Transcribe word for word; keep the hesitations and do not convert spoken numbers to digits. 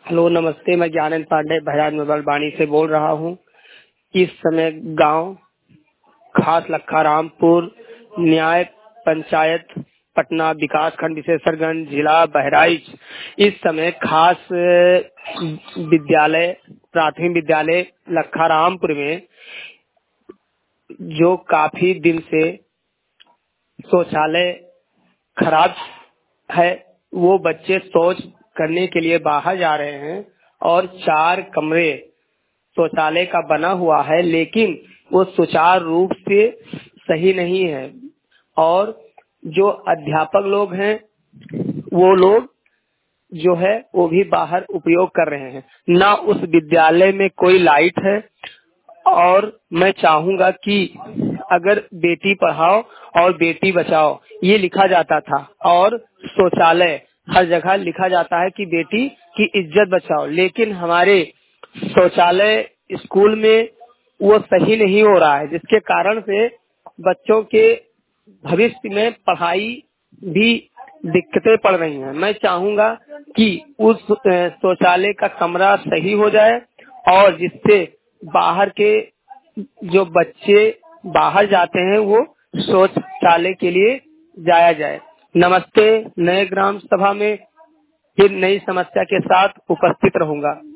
Hello नमस्ते, मैं Gyanand Pandey Bahraj mobile बाणी से बोल रहा हूँ। इस समय गांव खास लखारामपुर न्याय पंचायत पटना विकास खंड विशेषरगंज जिला बहराइच इस समय खास विद्यालय प्राथमिक विद्यालय लखारामपुर में जो काफी दिन से शौचालय खराब है, वो बच्चे शौच करने के लिए बाहर जा रहे हैं और चार कमरे शौचालय का बना हुआ है, लेकिन वो सुचारू रूप से सही नहीं है। और जो अध्यापक लोग हैं वो लोग जो है वो भी बाहर उपयोग कर रहे हैं। ना उस विद्यालय में कोई लाइट है, और मैं चाहूंगा कि अगर बेटी पढ़ाओ और बेटी बचाओ ये लिखा जाता था, और शौचालय हर जगह लिखा जाता है कि बेटी की इज्जत बचाओ, लेकिन हमारे शौचालय स्कूल में वो सही नहीं हो रहा है, जिसके कारण से बच्चों के भविष्य में पढ़ाई भी दिक्कतें पड़ रही हैं। मैं चाहूंगा कि उस शौचालय का कमरा सही हो जाए और जिससे बाहर के जो बच्चे बाहर जाते हैं वो शौचालय के लिए जाया जाए। नमस्ते, नए ग्राम सभा में फिर नई समस्या के साथ उपस्थित रहूंगा।